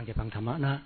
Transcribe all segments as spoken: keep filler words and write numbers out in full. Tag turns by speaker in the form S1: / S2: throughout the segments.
S1: ตั้งใจฟังธรรมะนะ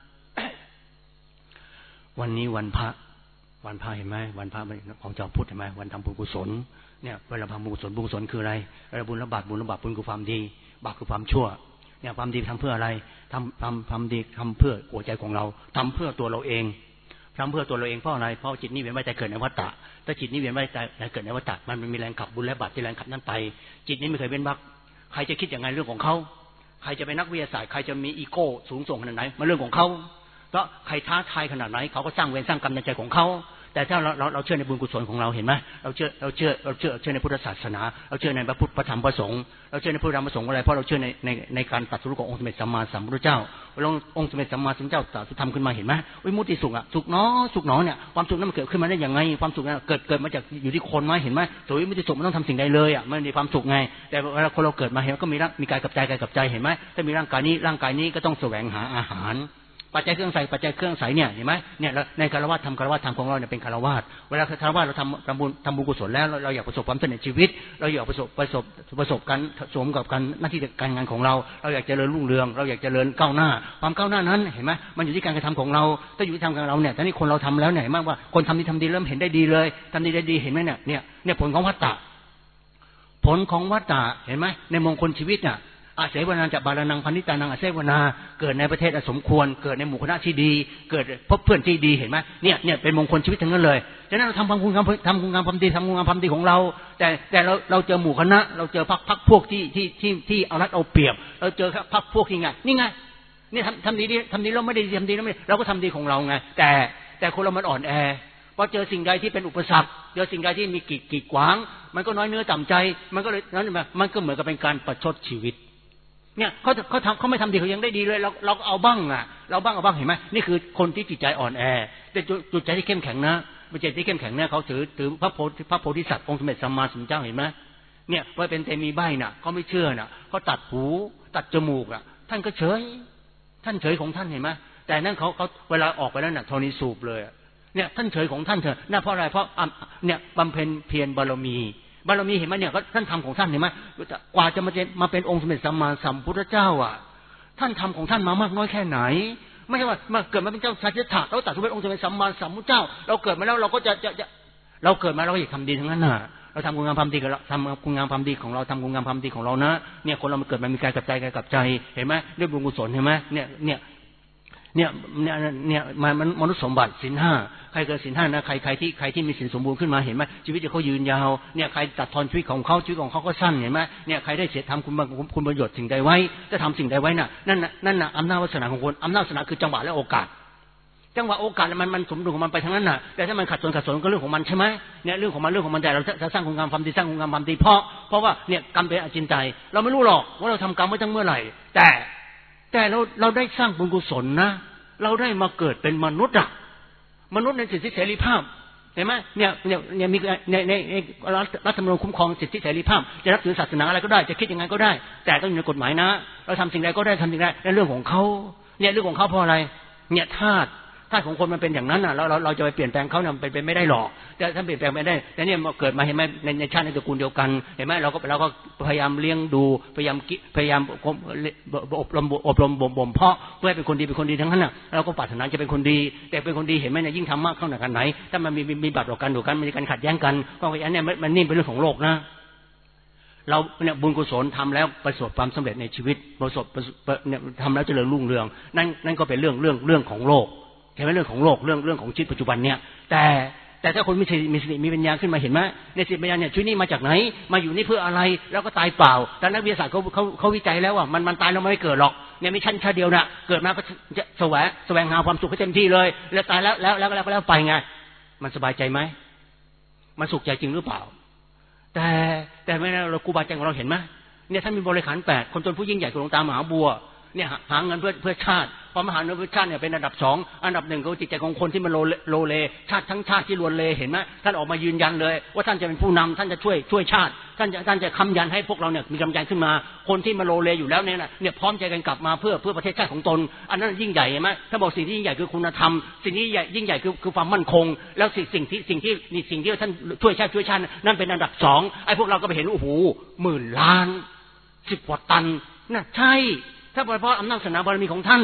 S1: วันนี้วันพระวันพระเห็นไหมวันพระของชาวพุทธเห็นไหมวันทำบุญกุศลเนี่ยเวลาทำบุญกุศลบุญกุศลคืออะไรเวลาบุญละบาปบุญละบาปบุญคือความดีบาปคือความชั่วเนี่ยความดีทำเพื่ออะไรทำทำทำดีทำเพื่อหัวใจของเราทำเพื่อตัวเราเองทำเพื่อตัวเราเองเพราะอะไรเพราะจิตนี้เวียนว่ายตายเกิดในวัฏฏะถ้าจิตนี้เวียนว่ายตายเกิดในวัฏฏะมันมีแรงขับบุญและบาปที่แรงขับนั่นไปจิตนี้ไม่เคยเป็นบักใครจะคิดอย่างไรเรื่องของเขาใครจะเป็นนักวิทยาศาสตร์ใครจะมีอีโก้สูงส่งขนาดไหนมันเรื่องของเขาเพราะใครท้าทายขนาดไหนเขาก็สร้างเวรสร้างกรรมในใจของเขาแต่ถ้าเราเราเราเชื่อในบุญกุศลของเราเห็นไหมเราเชื่อเราเชื่อเราเชื่อเชื่อในพุทธศาสนาเราเชื่อในพระพุทธพระธรรมพระสงฆ์เราเชื่อในพระธรรมพระสงฆ์อะไรเพราะเราเชื่อในในในการตรัสรู้ขององค์สมเด็จสัมมาสัมพุทธเจ้าเราองค์สมเด็จสัมมาสัมพุทธเจ้าตรัสธรรมขึ้นมาเห็นไหมวิมุตติสุขอะสุขเนาะสุขเนาะเนี่ยความสุขนั้นมันเกิดขึ้นมาได้ยังไงความสุขนั้นเกิดเกิดมาจากอยู่ที่คนไหมเห็นไหมโดยวิมุตติสุขมันต้องทำสิ่งใดเลยอะมันมีความสุขไงแต่เวลาคนเราเกิดมาเห็นก็มีร่างมีกายกับใจกายกับใจเห็นไหมถ้ามีร่างกายนี้ร่างกายนี้ก็ต้องแสวงหาอาหารปัจจัยเครื่องใส่ปัจจัยเครื่องใส่เนี่ยเห็นไหมเนี่ยในคารวะทำคารวะทำของเราเนี่ยเป็นคารวะเวลาคารวะเราทำทำบุญทำบุญกุศลแล้วเราอยากประสบความสำเร็จชีวิตเราอยากประสบประสบประสบการสมกับการหน้าที่การงานของเราเราอยากเจริญรุ่งเรืองเราอยากเจริญก้าวหน้าความก้าวหน้านั้นเห็นไหมมันอยู่ที่การกระทำของเราถ้าอยู่ที่ทำของเราเนี่ยแต่นี่คนเราทำแล้วเนี่ยเห็นไหมว่าคนทำดีทำดีเริ่มเห็นได้ดีเลยทำดีได้ดีเห็นไหมเนี่ยเนี่ยเนี่ยผลของวัฏฏะผลของวัฏฏะเห็นไหมในมงคลชีวิตเนี่ยอาเสวนาจะบาลนังพันธิตานังอาเสวนาเกิดในประเทศสมควรเกิดในหมู่คณะที่ดีเกิดพบเพื่อนที่ดีเห็นไหมเนี่ยเนี่ยเป็นมงคลชีวิตทั้งนั้นเลยฉะนั้นเราทำความคุณงามทำคุณงามความดีทำคุณงามความดีของเราแต่แต่เราเราเจอหมู่คณะเราเจอพรรคพรรคพวกที่ที่ที่ที่เอารัดเอาเปรียบเราเจอพรรคพวกที่ไงนี่ไงนี่ทำทำดีดีทำดีเราไม่ได้ทำดีเราไม่เราก็ทำดีของเราไงแต่แต่คนเรามันอ่อนแอพอเจอสิ่งใดที่เป็นอุปสรรคเจอสิ่งใดที่มีกีดกีดขวางมันก็น้อยเนื้อต่ำใจมันก็เลยนั้นมันก็เหมือนกับเป็นการประชดชีวิตเนี่ยเขาเขาทำเขาไม่ทำดีเขายังได้ดีเลยเราเราเอาบ้างอ่ะเราบ้างเอาบ้างเห็นไหมนี่คือคนที่จิตใจอ่อนแอแต่จิตใจที่เข้มแข็งนะจิตใจที่เข้มแข็งเนี่ยเขาถือถือพระโพธิพระโพธิสัตว์องค์สมเด็จสัมมาสัมพุทธเจ้าเห็นไหมเนี่ยว่าเป็นเตมีใบน่ะเขาไม่เชื่อน่ะเขาตัดหูตัดจมูกอ่ะท่านก็เฉยท่านเฉยของท่านเห็นไหมแต่นั่นเขาเขาเวลาออกไปแล้วน่ะโทนิสูบเลยเนี่ยท่านเฉยของท่านเถอะน่าเพราะอะไรเพราะเนี่ยบำเพ็ญเพียรบารมีบารมีเห็นไหมเนี่ยก็ท่านทำของท่านเห็นไหมกว่าจะมาเป็นมาเป็นองค์สมเด็จสัมมาสัมพุทธเจ้าอ่ะท่านทำของท่านมามากน้อยแค่ไหนไม่ใช่ว่ามาเกิดมาเป็นเจ้าชายสิทธัตถะแล้วตัดเป็นองค์สมเด็จสัมมาสัมพุทธเจ้าเราเกิดมาแล้วเราก็จะจะจะเราเกิดมาเราก็อยากทำดีทั้งนั้นน่ะเราทำคุณงามความดีกับเราทำคุณงามความดีของเราทำคุณงามความดีของเรานะเนี่ยคนเรามันเกิดมามีกายกับใจกายกับใจเห็นไหมด้วยบุญกุศลเห็นไหมเนี่ยเนี่ยเนี่ยเนี่ยเนี่ยมันมนุษย์สมบัติศีลห้าใครเกิดศีลห้านะใครใครที่ใครที่มีศีลสมบูรณ์ขึ้นมาเห็นไหมชีวิตจะเขายืนยาวเนี่ยใครตัดทอนชีวิตของเขาชีวิตของเขาก็สั้นเห็นไหมเนี่ยใครได้เสียทำคุณคุณประโยชน์สิ่งใดไว้จะทำสิ่งใดไว้น่ะนั่นน่ะนั่นน่ะอำนาจวาสนาของคนอำนาจวาสนาคือจังหวะและโอกาสจังหวะโอกาสมันมันสมดุลของมันไปทั้งนั้นน่ะแต่ถ้ามันขัดสนขัดสนก็เรื่องของมันใช่ไหมเนี่ยเรื่องของมันเรื่องของมันแต่เราจะสร้างคุณงามความดีสร้างคุณงามความดีเพราะเพราะว่าเนี่ยกรรมเป็นอจินไตยเราไม่รู้หรอกว่าเราทำกรรมไว้ตั้งเมื่อไหร่แต่แต่เราเราได้สร้างบุญกุศลนะเราได้มาเกิดเป็นมนุษย์อะมนุษย์ในสิทธิเสรีภาพเห็นไหมเนี่ยเนี่ยเนี่ยมีในในในรัฐธรรมนูญคุ้มครองสิทธิเสรีภาพจะนับถือศาสนาอะไรก็ได้จะคิดยังไงก็ได้แต่ต้องอยู่ในกฎหมายนะเราทำสิ่งใดก็ได้ทำสิ่งใดในเรื่องของเขาเนี่ยเรื่องของเขาเพราะอะไรเนี่ยธาตุธาตุของคนมันเป็นอย่างนั้นอ่ะเราเราเราจะไปเปลี่ยนแปลงเขาเนี่ยเป็นไปไม่ได้หรอกแต่ถ้าเปลี่ยนแปลงไม่ได้แต่เนี่ยเกิดมาเห็นไหมในในชาติในตระกูลเดียวกันเห็นไหมเราก็เราก็พยายามเลี้ยงดูพยายามพยายามอบรมอบรมบ่มบ่มเพาะเพื่อให้เป็นคนดีเป็นคนดีทั้งนั้นน่ะเราก็ปรารถนาจะเป็นคนดีแต่เป็นคนดีเห็นไหมเนี่ยยิ่งทำมากเท่าไหนถ้ามันมีมีบาปต่อกันต่อกันมีการขัดแย้งกันก็อันนี้มันนี่เป็นเรื่องของโลกนะเราเนี่ยบุญกุศลทำแล้วประสบความสำเร็จในชีวิตประสบเนี่ยทำแล้วเจริญรุ่งเรืองนั่นนั่นก็เป็นเรื่องเรื่องเรื่องของโลกเห็นไหมเรื่องของโลกเรื่องเรื่องของชีวิตปัจจุบันเนี่ยแต่แต่ถ้าคนมีสติมีสติมีปัญญาขึ้นมาเห็นไหมในสติปัญญาเนี่ยชีวิตนี้มาจากไหนมาอยู่นี่เพื่ออะไรแล้วก็ตายเปล่าแต่นักวิทยาศาสตร์เขาเขาเขาวิจัยแล้วว่ามันมันตายแล้วไม่เกิดหรอกเนี่ยมีชั้นชาเดียวน่ะเกิดมาก็จะแสวงแสวงหาความสุขให้เต็มที่เลยแล้วตายแล้วแล้วแล้วแล้วก็แล้วไปไงมันสบายใจไหมมันสุขใจจริงหรือเปล่าแต่แต่ไม่เราครูบาอาจารย์ของเราเห็นไหมเนี่ยท่านมีบริขารแปดคนจนผู้ยิ่งใหญ่คือหลวงตามหาบัวเนี่ยหาเงินเพื่อเพื่อชาติพอมหาเงินเพื่อชาติเนี่ยเป็นอันดับสองอันดับหนึ่งก็จิตใจของคนที่มันโลโลเลชาติทั้งชาติที่ลวนเลเห็นไหมท่านออกมายืนยันเลยว่าท่านจะเป็นผู้นำท่านจะช่วยช่วยชาติท่านจะท่านจะค้ำยันให้พวกเราเนี่ยมีกำลังใจขึ้นมาคนที่มาโลเลอยู่แล้วเนี่ยเนี่ยพร้อมใจกันกลับมาเพื่อเพื่อประเทศชาติของตนอันนั้นยิ่งใหญ่เห็นไหมถ้าบอกสิ่งที่ยิ่งใหญ่คือคุณธรรมสิ่งที่ยิ่งใหญ่คือคือความมั่นคงแล้วสิ่งสิ่งที่สิ่งที่นี่สิ่งที่ท่านช่วยชาติช่วยชาตินั่นเป็นอันดับสองไอ้พวกเราก็ไปเห็นโอ้โหหมื่นล้านสิบกว่าตันน่ะใช่ถ้าเพราะอำนาจศาสนาบารมีของท่าน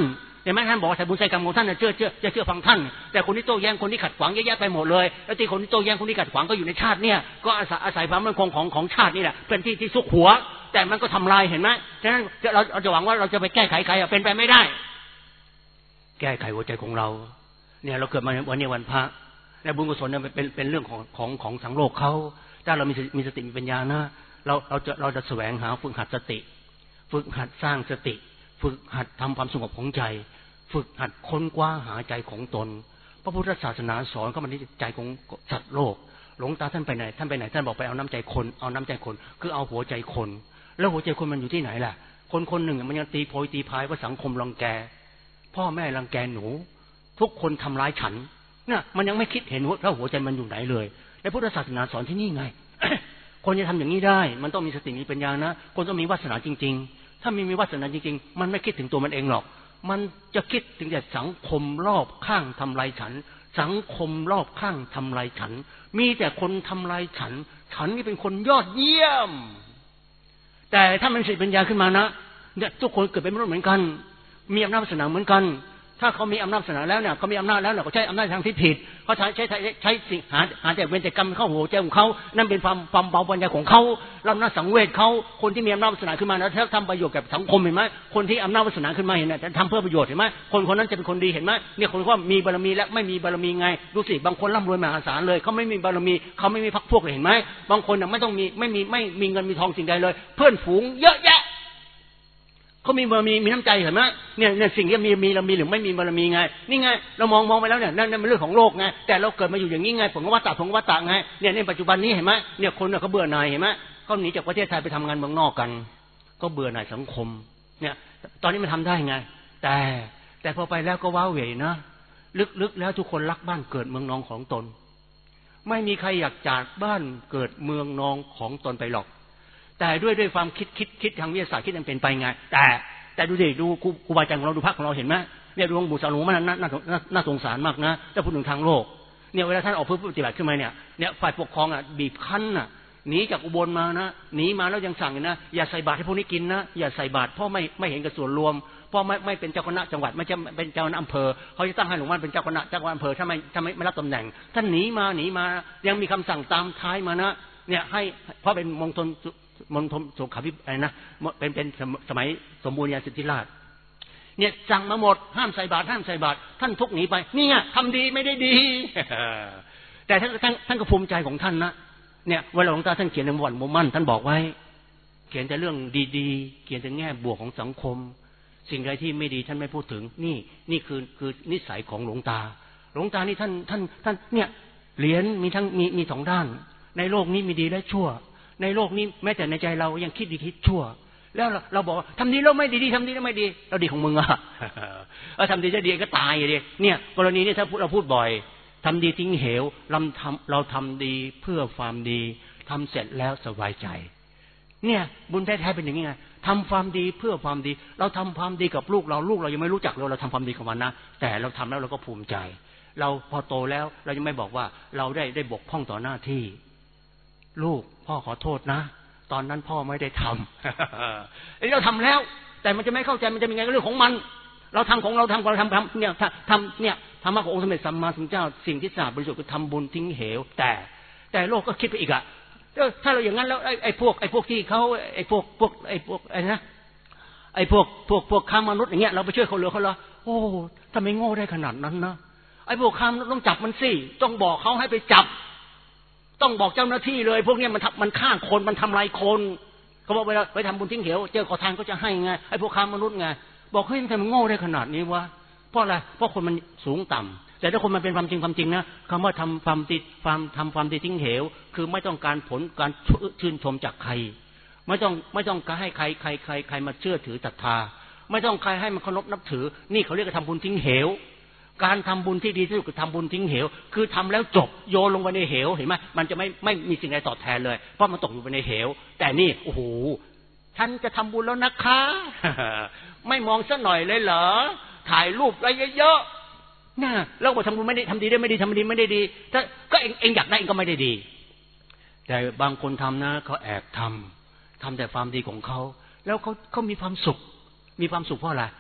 S1: เห็นไหมท่านบอกว่าใส่บุญใส่กรรมของท่านเชื่อเชื่อจะเชื่อฟังท่านแต่คนที่โต้แย้งคนที่ขัดขวางเยอะแยะไปหมดเลยแล้วที่คนที่โต้แย้งคนที่ขัดขวางก็อยู่ในชาติเนี่ยก็อาศัยอาศัยความมั่นคงของของชาตินี่แหละเป็นที่ที่ซุกหัวแต่มันก็ทำลายเห็นไหมฉะนั้นเราเราจะหวังว่าเราจะไปแก้ไขใครเป็นไปไม่ได้แก้ไขหัวใจของเราเนี่ยเราเกิดมาวันนี้วันพระและบุญกุศลเนี่ยเป็นเป็นเรื่องของของของสังโลกเขาถ้าเรามีมีสติมีปัญญานะเราเราจะเราจะแสวงหาฝึกหัดสติฝึกหัดสร้างสติฝึกหัดทำความสงบของใจฝึกหัดค้นคว้าหาใจของตนพระพุทธศาสนาสอนเข้ามาที่ใจของสัตว์โลกหลวงตาท่านไปไหนท่านไปไหนท่านบอกไปเอาน้ำใจคนเอาน้ำใจคนคือเอาหัวใจคนแล้วหัวใจคนมันอยู่ที่ไหนล่ะคนคนหนึ่งมันยังตีโพยตีพายว่าสังคมรังแกพ่อแม่รังแกหนูทุกคนทำร้ายฉันเนี่ยมันยังไม่คิดเห็นว่าหัวใจมันอยู่ไหนเลยในพุทธศาสนาสอนที่นี่ไง คนจะทำอย่างนี้ได้มันต้องมีสติมีปัญญานะคนต้องมีวาสนาจริงๆถ้าไม่มีวาสนาจริงๆมันไม่คิดถึงตัวมันเองหรอกมันจะคิดถึงแต่สังคมรอบข้างทำลายฉันสังคมรอบข้างทำลายฉันมีแต่คนทำลายฉันฉันนี่เป็นคนยอดเยี่ยมแต่ถ้ามันสติปัญญาขึ้นมานะเนี่ยทุกคนเกิดเป็นมนุษย์เหมือนกันมีอำนาจวาสนาเหมือนกันถ้าเขามีอำนาจวาสนาแล้วเนี่ยเขามีอำนาจแล้วเนี่ยเขาใช้อำนาจทางที่ผิดเขาใช้ใช้ใช้สิ่งหาหาแต่เวรแต่กรรมเข้าหัวใจของเขานั่นเป็นความความเบาปัญญาของเขาอำนาจสังเวชเขาคนที่มีอำนาจวาสนาขึ้นมาแล้วถ้าทำประโยชน์กับสังคมเห็นไหมคนที่อำนาจวาสนาขึ้นมาเห็นไหมทำเพื่อประโยชน์เห็นไหมคนคนนั้นจะเป็นคนดีเห็นไหมเนี่ยคนว่ามีบารมีและไม่มีบารมีไงดูสิบางคนร่ำรวยมหาศาลเลยเขาไม่มีบารมีเขาไม่มีพรรคพวกเลยเห็นไหมบางคนเนี่ยไม่ต้องมีไม่มีไม่มีเงินมีทองสิ่งใดเลยเพื่อนฝูงเยอะแยะเขามีบารมีมีน้ำใจเห็นไหมเนี่ยเนี่ยสิ่งที่มีมีเรามีหรือไม่มีบารมีไงนี่ไงเรามองมองไปแล้วเนี่ยนั่นนั่นเป็นเรื่องของโลกไงแต่เราเกิดมาอยู่อย่างนี้ไงผลของวัฏฏะผลของวัฏฏะไงเนี่ยในปัจจุบันนี้เห็นไหมเนี่ยคนเนี่ยเขาเบื่อหน่ายเห็นไหมเขาหนีจากประเทศไทยไปทำงานเมืองนอกกันก็เบื่อหน่ายสังคมเนี่ยตอนนี้มันทำได้ไงแต่แต่พอไปแล้วก็ว้าเหวนะลึกๆแล้วทุกคนรักบ้านเกิดเมืองนองของตนไม่มีใครอยากจากบ้านเกิดเมืองนองของตนไปหรอกแต่ด้วยด้วยความคิดคิดคิดทางวิทยาศาสตร์คิดมันเป็นไปไงแต่แต่ดูดิดูครูบาอาจารย์ของเราดูพระของเราเห็นไหมเนี่ยดวงบุษราหลวงมันน่าน่าสงสารมากนะถ้าพูดถึงทางโลกเนี่ยเวลาท่านออกเพื่อปฏิบัติขึ้นมาเนี่ยเนี่ยฝ่ายปกครองอ่ะบีบคั้นอ่ะหนีจากอุบลมานะหนีมาแล้วยังสั่งนะอย่าใส่บาตรให้พวกนี้กินนะอย่าใส่บาตรเพราะไม่ไม่เห็นกับส่วนรวมเพราะไม่ไม่เป็นเจ้าคณะจังหวัดไม่ใช่เป็นเจ้าคณะอำเภอเขาจะตั้งให้หลวงพ่อเป็นเจ้าคณะเจ้าคณะอำเภอถ้าไม่ถ้าไม่ไม่รับตำแหน่งท่านหนีมาหนีมายังมีคำสั่งตามท้ายมานะเนี่ยให้เพราะเป็นมงคลมณฑลสุขาภิบาลนะเป็นเป็นสมัยสมบูรณาญาสิทธิราชเนี่ยสั่งมาหมดห้ามใส่บาตรห้ามใส่บาตรท่านทุกหนีไปนี่ไงทำดีไม่ได้ดี แต่ท่านท่านท่านก็ภูมิใจของท่านนะเนี่ยเวลาหลวงตาท่านเขียนในวันมุมมั่นท่านบอกไว้เขียนแต่เรื่องดีๆเขียนแต่แง่บวกของสังคมสิ่งใดที่ไม่ดีท่านไม่พูดถึงนี่นี่คือคือนิสัยของหลวงตาหลวงตานี่ท่านท่านท่านเนี่ยเหรียญมีทั้งมีมีสองด้านในโลกนี้มีดีและชั่วในโลกนี้แม้แต่ในใจเรายังคิดดีคิดชั่วแล้วเราเราบอกทำดีแล้วไม่ดีดีทำดีแล้วไม่ดีเราดีของมึงอ่ะเออทำดีจะดีก็ตายเลยเนี่ยกรณีนี้ถ้าเราพูดบ่อยทำดีทิ้งเหวเราทำเราทำดีเพื่อความดีทำเสร็จแล้วสบายใจเนี่ยบุญแท้ๆเป็นอย่างนี้ไงทำความดีเพื่อความดีเราทำความดีกับลูกเราลูกเรายังไม่รู้จักเราเราทำความดีกับมันนะแต่เราทำแล้วเราก็ภูมิใจเราพอโตแล้วเรายังไม่บอกว่าเราได้ได้บกพร่องต่อหน้าที่ลูกพ่อขอโทษนะตอนนั้นพ่อไม่ได้ทำ เราทำแล้วแต่มันจะไม่เข้าใจมันจะมีไงก็เรื่องของมันเราทำของเราทำของเราทำทำเนี่ยทำเนี่ยธรรมะขององค์สมเด็จสัมมาสัมพุทธเจ้าสิ่งที่สะอาดบริสุทธิ์คือทำบุญทิ้งเหวแต่แต่โลกก็คิดไปอีกอะถ้าเราอย่างนั้นแล้วไอ้ไอ้พวกไอ้พวกที่เขาไอ้พวกพวกไอ้พวกไอ้นะไอ้พวกพวกพวกค้ามนุษย์อย่างเงี้ยเราไปช่วยเขาเหลือเขาเหรอโอ้ทำไมโง่ได้ขนาดนั้นนะไอ้พวกค้ามนุษย์ต้องจับมันสิต้องบอกเขาให้ไปจับต้องบอกเจ้าหน้าที่เลยพวกนี้มันมันฆ่าคนมันทำลายคนเขาบอกเวลาไปทำบุญทิ้งเหวเจอขอทานก็จะให้ไงไอ้พวกค้ามนุษย์ไงบอกเฮ้ยทำไมมันโง่ได้ขนาดนี้วะเพราะอะไรเพราะคนมันสูงต่ำแต่ถ้าคนมันเป็นความจริงความจริงนะคำว่าทำความดีความทำความดีทิ้งเหวคือไม่ต้องการผลการชื่นชมจากใครไม่ต้องไม่ต้องการให้ใครใครใครใครมาเชื่อถือศรัทธาไม่ต้องใครให้มันเคารพนับถือนี่เขาเรียกว่าทำบุญทิ้งเหวการทำบุญที่ดีที่สุดคือทำบุญทิ้งเหวคือทำแล้วจบโยนลงไปในเหวเห็นไหมมันจะไม่ไม่มีสิ่งใดตอบแทนเลยเพราะมันตกอยู่ไปในเหวแต่นี่โอ้โหท่านจะทำบุญแล้วนะคะ ไม่มองสักหน่อยเลยเหรอถ่ายรูปอะไรเยอะๆน่ะแล้วบอกทำบุญไม่ได้ทำดีได้ไม่ดีทำดีไม่ได้ดีถ้าก็เองเองอยากได้เองก็ไม่ได้ดีแต่บางคนทำนะเขาแอบทำทำแต่ความดีของเขาแล้วเขาเขามีความสุขมีความสุขเพราะอะไร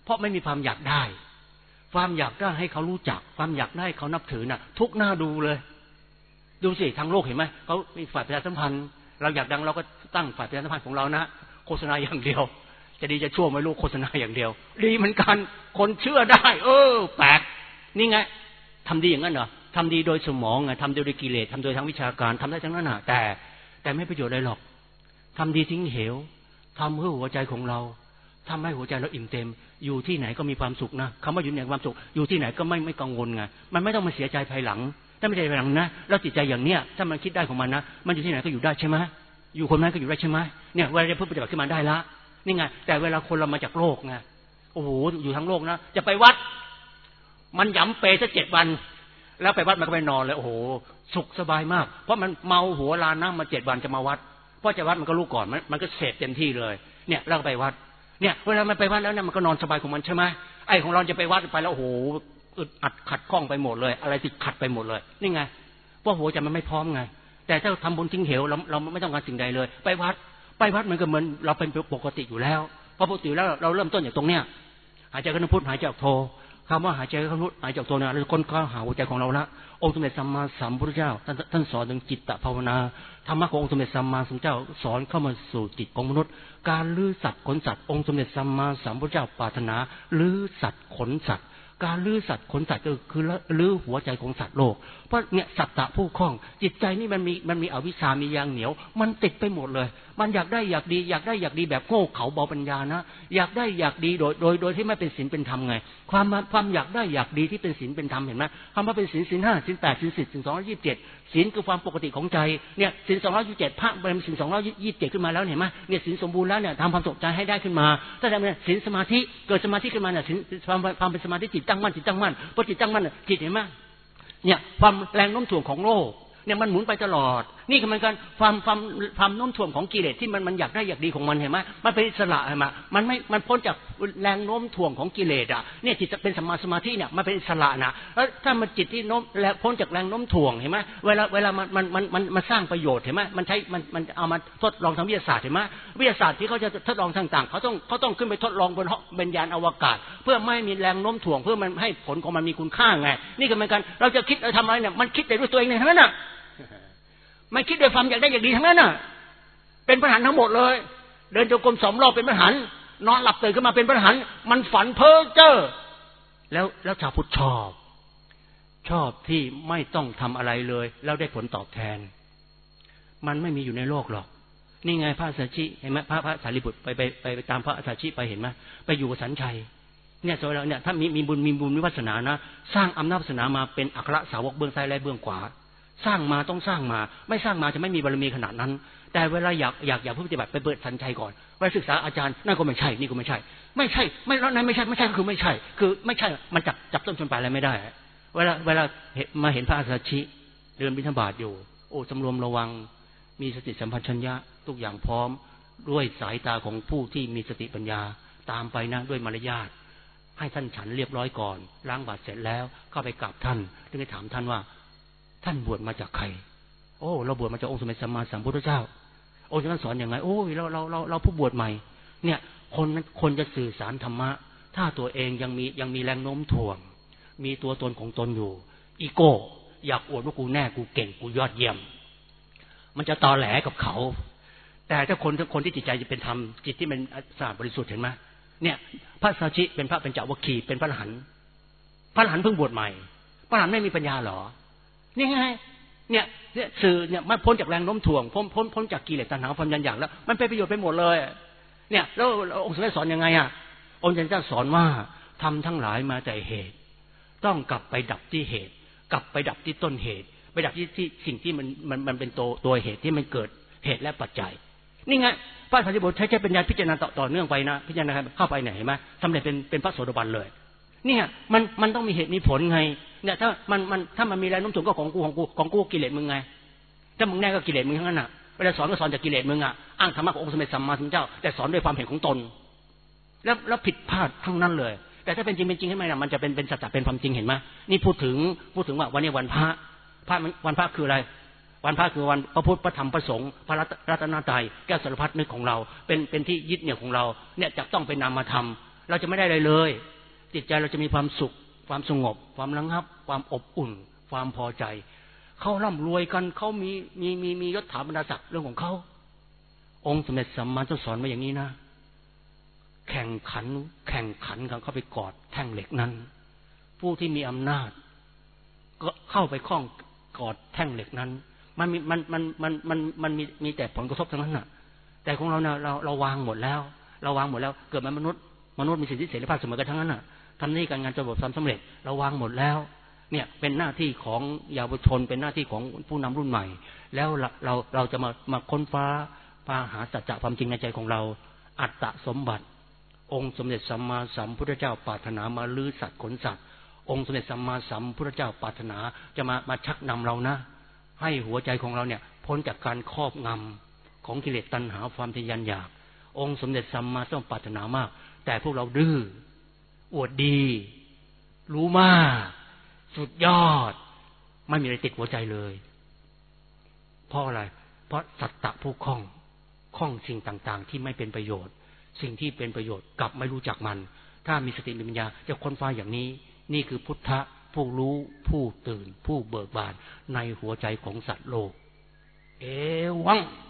S1: เพราะไม่มีความอยากได้ความอยากได้ให้เขารู้จักความอยากได้เขานับถือน่ะทุกหน้าดูเลยดูสิทางโลกเห็นไหมเขามีฝ่ายประชาสัมพันธ์เราอยากดังเราก็ตั้งฝ่ายประชาสัมพันธ์ของเรานะโฆษณาอย่างเดียวจะดีจะชั่วไม่รู้โฆษณาอย่างเดียวดีเหมือนกันคนเชื่อได้เออแปลกนี่ไงทำดีอย่างนั้นเหรอทำดีโดยสมองไงทำโดยกิเลสทำโดยทางวิชาการทำได้ทั้งนั้นน่ะแต่แต่ไม่ประโยชน์อะไรหรอกทำดีทิ้งเหวทำเพื่อหัวใจของเราทำให้หัวใจเราอิ่มเต็มอยู่ที่ไหนก็มีความสุขนะคำว่าอยู่ในความสุขอยู่ที่ไหนก็ไม่ไม่กังวลไงมันไม่ต้องมาเสียใจภายหลังถ้าไม่ใจภายหลังนะแล้วจิตใจอย่างเนี้ยถ้ามันคิดได้ของมันนะมันอยู่ที่ไหนก็อยู่ได้ใช่ไหมอยู่คนนั้นก็อยู่ได้ใช่ไหมเนี่ยเวลาจะพูดปฏิบัติขึ้นมาได้ละนี่ไงแต่เวลาคนเรามาจากโลกไงโอ้โหอยู่ทั้งโลกนะจะไปวัดมันย้ำเปย์สักเจ็ดวันแล้วไปวัดมันก็ไปนอนเลยโอ้โหสุขสบายมากเพราะมันเมาหัวลานนั่งมาเจ็ดวันจะมาวัดเพราะจะวัดมันก็รู้ก่อนมันมันก็เสพเต็มที่เลยเนี่ยแล้วก็ไปวัดเนี่ยเวลามันไปวัดแล้วเนี่ยมันก็นอนสบายของมันใช่ไหมไอ้ของเราจะไปวัดไปแล้วโอ้โหอึดอัดขัดข้องไปหมดเลยอะไรติดขัดไปหมดเลยนี่ไงเพราะหัวใจมันไม่พร้อมไงแต่ถ้าทำบุญทิ้งเหวเราเราไม่ต้องการสิ่งใดเลยไปวัดไปวัดมันก็เหมือนเราเป็นปกติอยู่แล้วพอปกติแล้วเราเริ่มต้นอย่างตรงเนี้ยหายใจเข้าพุทหายใจออกโทคำว่าหายใจเข้าพุทหายใจออกโทเนี่ยเราค้นคว้าหาหัวใจของเราละองค์สมเด็จสัมมาสัมพุทธเจ้าท่านท่านสอนถึงจิตตภาวนาธรรมะขององค์สมเด็จสัมมาสัมพุทธเจ้าสอนเข้ามาสู่จิตของมนุษย์การลื้อสัตว์ขนสัตว์องค์สมเด็จสัมมาสัมพุทธเจ้าปรารถนาลื้อสัตว์ขนสัตว์การลื้อสัตว์ขนสัตว์ก็คือลื้อหัวใจของสัตว์โลกเพราะเนี่ยสัตตะผู้คล้องจิตใจนี่มันมีมันมีอวิชชามียางเหนียวมันติดไปหมดเลยมันอยากได้อยากดีอยากได้อยากดีแบบโง่เขลาเบาปัญญานะอยากได้อยากดีโดยโดยโดยที่ไม่เป็นศีลเป็นธรรมไงความความอยากได้อยากดีที่เป็นศีลเป็นธรรมเห็นไหมคำว่าเป็นศีลศีลห้าศีลแปดศีลสิบศีลสองร้อยยี่สิบเจ็ดศีลคือความปกติของใจเนี่ยศีลสองร้อยยี่สิบเจ็ดพระเป็นศีลสองร้อยยี่สิบเจ็ดขึ้นมาแล้วเห็นไหมเนี่ยศีลสมบูรณ์แล้วเนี่ยทำความสงบใจให้ได้ขึ้นมาถ้าทำเนี่ยศีลสมาธิเกิดสมาธิขึ้นมาเนี่ยศีลความความเป็นสมาธิจิตตั้งมั่นจิตตั้งมั่นพอจิตตั้งมั่นจิตเห็นไหมเนี่ยความแรงโน้มถ่วงของโลกเนี่ยมันหมุนไปตลอดนี่คือมันการความความความโน้มถ่วงของกิเลสที่มันมันอยากได้อยากดีของมันเห็นไหมมันเป็นอิสระเห็นไหมมันไม่มันพ้นจากแรงโน้มถ่วงของกิเลสอ่ะเนี่ยจิตเป็นสัมมาสมาธิเนี่ยมันเป็นอิสระนะแล้วถ้ามันจิตที่โน้มแล้วพ้นจากแรงโน้มถ่วงเห็นไหมเวลาเวลามันมันมันมันมันสร้างประโยชน์เห็นไหมมันใช้มันมันเอามาทดลองทางวิทยาศาสตร์เห็นไหมวิทยาศาสตร์ที่เขาจะทดลองต่างๆเขาต้องเขาต้องขึ้นไปทดลองบนบนยานอวกาศเพื่อไม่มีแรงโน้มถ่วงเพื่อมันให้ผลของมันมีคุณค่าไงนี่ก็เหมือนกันเราจะคิดเราทำอะไรเนี่ยมันคิดแต่ด้วยตัวเองเนี่ยทั้งนั้นน่ะไม่คิดด้วยความอยากได้อยากดีทั้งนั้นน่ะเป็นปัญหาทั้งหมดเลยเดินจงกรมสองรอบเป็นปัญหานอนหลับตื่นขึ้นมาเป็นปัญหามันฝันเพ้อเจ้อแล้วแล้วชาวพุทธชอบชอบที่ไม่ต้องทำอะไรเลยแล้วได้ผลตอบแทนมันไม่มีอยู่ในโลกหรอกนี่ไงพระสัชชิเห็นไหมพระพระสารีบุตรไปไปไปไปตามพระสัชชิไปเห็นไหมไปอยู่กับสัญชัยเนี่ยโซเราเนี่ยถ้ามีมีบุญมีบุญมีวาสนานะสร้างอำนาจวาสนามาเป็นอัครสาวกเบื้องซ้ายและเบื้องขวาสร้างมาต้องสร้างมาไม่สร้างมาจะไม่มีบารมีขนาดนั้นแต่เวลาอยากอยากอยากปฏิบัติไปเปิดสัญชัยก่อนไปศึกษาอาจารย์นั่นก็ไม่ใช่นี่ก็ไม่ใช่ไม่ใช่ไม่แล้วนั้นไม่ใช่ไม่ใช่ก็คือไม่ใช่คือไม่ใช่มันจับจับต้นชนปลายอะไรไม่ได้เวลาเวลามาเห็นพระอาสัชชิเดินบิณฑบาตอยู่โอ้สำรวมระวังมีสติสัมปชัญญะทุกอย่างพร้อมด้วยสายตาของผู้ที่มีสติปัญญาตามไปนะด้วยมารยาทให้ท่านฉันเรียบร้อยก่อนล้างบาตรเสร็จแล้วเข้าไปกราบท่านจึงได้ถามท่านว่าท่านบวชมาจากใครโอ้เราบวชมาจากองค์สมเด็จสัมมาสัมพุทธเจ้าองค์ท่านสอนอย่างไรโอ้ยเราเราเราเราผู้บวชใหม่เนี่ยคนคนจะสื่อสารธรรมะถ้าตัวเองยังมียังมีแรงโน้มถ่วงมีตัวตนของตนอยู่อีโก้อยากอวดว่ากูแน่กูเก่งกูยอดเยี่ยมมันจะตอแหลกับเขาแต่ถ้าคนคนที่จิตใจจะเป็นธรรมจิตที่มันสะอาดบริสุทธิ์เห็นไหมเนี่ยพระสัชชิเป็นพระเป็นเจ้าวัคคีย์เป็นพระอรหันต์พระอรหันต์เพิ่งบวชใหม่พระอรหันต์ไม่มีปัญญาหรอนี่ไงเนี่ยเนี่ยสื่อเนี่ยมันพ้นจากแรงโน้มถ่วงพ้นพ้นพ้นจากกิเลสตัณหาความยันอยากแล้วมันเป็นประโยชน์ไปหมดเลยเนี่ยแล้วองค์สมเด็จสอนยังไงอ่ะองค์เจ้าสอนว่าทำทั้งหลายมาแต่เหตุต้องกลับไปดับที่เหตุกลับไปดับที่ต้นเหตุไปดับที่ที่สิ่งที่มันมันมันเป็นตัวตัวเหตุที่มันเกิดเหตุและปัจจัยนี่ไงพระสารีบุตรใช้ใช้ปัญญาพิจารณาต่อต่อเนื่องไปนะพิจารณาเข้าไปไหนเห็นไหมสำเร็จเป็นเป็นพระโสดาบันเลยเนี่ยมันมันต้องมีเหตุมีผลไงเนี่ยถ้ามันมันถ้ามันมีแรงโน้มถ่วงก็ของกูของกูของกูกิเลสมึงไงถ้ามึงแน่ก็กิเลสมึงทั้งนั้นน่ะเวลาสอนก็สอนจากกิเลสมึงอ่ะอ้างธรรมะขององค์สมเด็จสัมมาสัมพุทธเจ้าแต่สอนด้วยความเห็นของตนแล้วแล้วผิดพลาดทั้งนั้นเลยแต่ถ้าเป็นจริงเป็นจริงให้ไหมนะมันจะเป็นเป็นสัจจะเป็นความจริงเห็นไหมนี่พูดถึงพูดถึงว่าวันนี้วันพระพระวันพระคืออะไรวันพระคือวันพระพุทธพระธรรมพระสงฆ์พระรัตนตรัยแก้วสารพัดนึกของเราเป็นเป็นที่ยึดเหนี่ยวของเราเนี่ยจะต้องเป็นนามธรรมเราจะไม่ได้อะไรเลยจิตใจเราจะมีความสุขความสงบความระงับความอบอุ่นความพอใจเขาร่ำรวยกันเขามีมีมีมียศถาบรรดาศักดิ์เรื่องของเขาองค์สมเด็จสัมมาสัมพุทธเจ้าสอนมาอย่างนี้นะแข่งขันแข่งขันกันเข้าไปกอดแท่งเหล็กนั้นผู้ที่มีอำนาจก็เข้าไปคล้องกอดแท่งเหล็กนั้นมันมีมันมันมันมันมันมีมีแต่ผลกระทบทั้งนั้นน่ะแต่ของเราเนี่ยเราเราวางหมดแล้วเราวางหมดแล้วเกิดมามนุษย์มนุษย์มีสิทธิเสรีภาพเสมอกันทั้งนั้นน่ะทำหน้าที่การงานจนประสบความสำเร็จเราวางหมดแล้วเนี่ยเป็นหน้าที่ของเยาวชนเป็นหน้าที่ของผู้นำรุ่นใหม่แล้วเราเราเราจะมามาค้นฟ้าพาหาสัจจะความจริงในใจของเราอัตตสมบัติองค์สมเด็จสัมมาสัมพุทธเจ้าปรารถนามาลื้อสัตว์ขนสัตว์องค์สมเด็จสัมมาสัมพุทธเจ้าปรารถนาจะมามาชักนำเรานะให้หัวใจของเราเนี่ยพ้นจากการครอบงำของกิเลสตัณหาความทะยานอยากองค์สมเด็จสัมมาสัมพุทธเจ้าปรารถนามากแต่พวกเราดื้ออวดดีรู้มากสุดยอดไม่มีอะไรติดหัวใจเลยเพราะอะไรเพราะสัตตะผู้คล้องคล้องสิ่งต่างๆที่ไม่เป็นประโยชน์สิ่งที่เป็นประโยชน์กลับไม่รู้จักมันถ้ามีสติมีปัญญาจะค้นฟ้าอย่างนี้นี่คือพุทธะผู้รู้ผู้ตื่นผู้เบิกบานในหัวใจของสัตว์โลกเอวัง